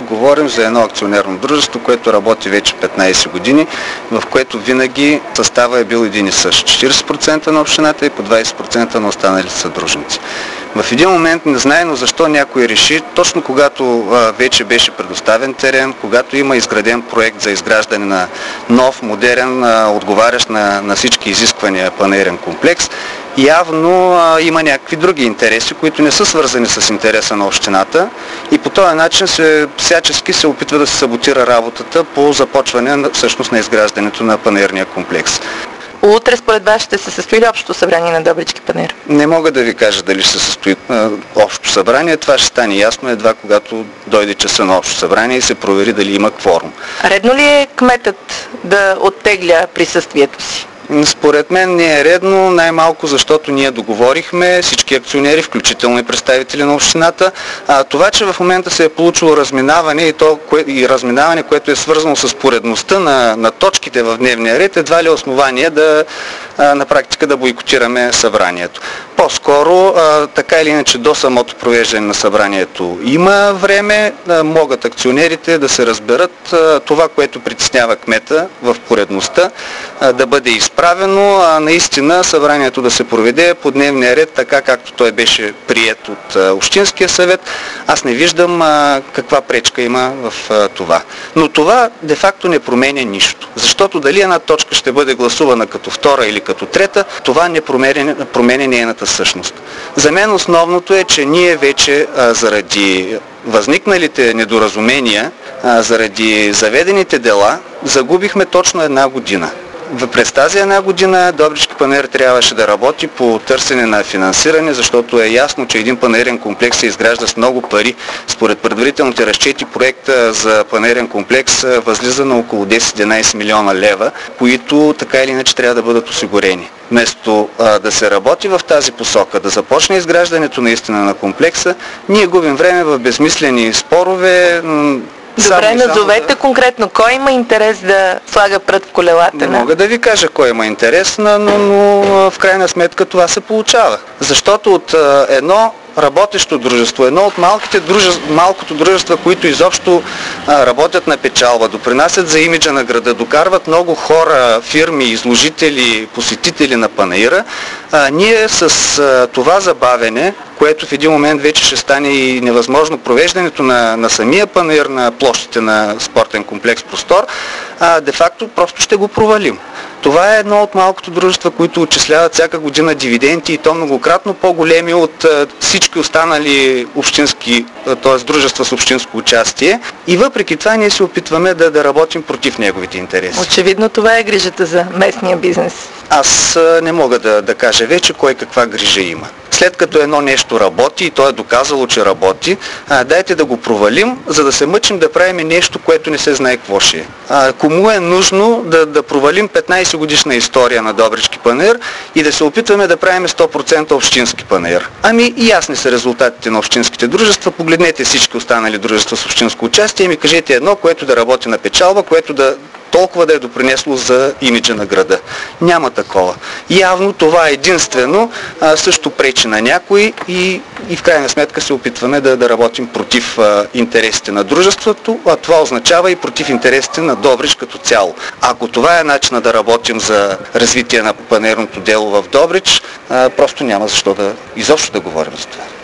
говорим за едно акционерно дружество, което работи вече 15 години, в което винаги състава е бил един и същ. 40% на общината и по 20% на останалите съдружници. В един момент, незнайно защо, някой реши, точно когато вече беше предоставен терен, когато има изграден проект за изграждане на нов, модерен, отговарящ на всички изисквания панаирен комплекс, явно има някакви други интереси, които не са свързани с интереса на общината и по този начин всячески се опитва да се саботира работата по започване всъщност на изграждането на панаирния комплекс. Утре според вас ще се състои ли общото събрание на Добрички панаир? Не мога да ви кажа дали ще се състои общо събрание. Това ще стане ясно едва когато дойде часа на общо събрание и се провери дали има кворум. Редно ли е кметът да оттегля присъствието си? Според мен не е редно, най-малко защото ние договорихме всички акционери, включително и представители на общината. Това, че в момента се е получило разминаване и разминаване, което е свързано с поредността на точките в дневния ред, едва ли е основание на практика да бойкотираме събранието. По-скоро, така или иначе до самото провеждане на събранието има време, могат акционерите да се разберат това, което притеснява кмета в поредността, да бъде изправено, наистина събранието да се проведе по дневния ред, така както той беше приет от Общинския съвет. Аз не виждам каква пречка има в това. Но това де-факто не променя нищо. Защото дали една точка ще бъде гласувана като втора или като трета, това не променя нейната същност. За мен основното е, че ние вече заради възникналите недоразумения, заради заведените дела, загубихме точно една година. През тази една година Добрички панаир трябваше да работи по търсене на финансиране, защото е ясно, че един панаирен комплекс се изгражда с много пари. Според предварителните разчети проекта за панаирен комплекс възлиза на около 10-11 милиона лева, които така или иначе трябва да бъдат осигурени. Вместо да се работи в тази посока, да започне изграждането наистина на комплекса, ние губим време в безсмислени спорове. Добре, назовете конкретно. Кой има интерес да слага прът в колелата? Не мога да ви кажа кой има интерес, но в крайна сметка това се получава. Защото от едно работещо дружество, едно от малкото дружества, които изобщо работят на печалба, допринасят за имиджа на града, докарват много хора, фирми, изложители, посетители на панаира, ние с това забавене, което в един момент вече ще стане и невъзможно провеждането на самия панаир на площите на спортен комплекс Простор, де-факто просто ще го провалим. Това е едно от малкото дружества, които отчисляват всяка година дивиденти и то многократно по-големи от всички останали общински, т.е. дружества с общинско участие. И въпреки това ние се опитваме да работим против неговите интереси. Очевидно това е грижата за местния бизнес. Аз не мога да кажа вече кой каква грижа има. След като едно нещо работи и то е доказало, че работи, дайте да го провалим, за да се мъчим да правим нещо, което не се знае какво ще е. Кому е нужно да провалим 15 годишна история на Добрички панаир и да се опитваме да правим 100% общински панаир? Ами и ясни са резултатите на общинските дружества. Погледнете всички останали дружества с общинско участие и ми кажете едно, което да работи на печалба, което толкова да е допринесло за имиджа на града. Няма такова. Явно това единствено също пречи на някой и в крайна сметка се опитваме да работим против интересите на дружеството, а това означава и против интересите на Добрич като цяло. Ако това е начинът да работим за развитие на панаирното дело в Добрич, просто няма защо изобщо да говорим за това.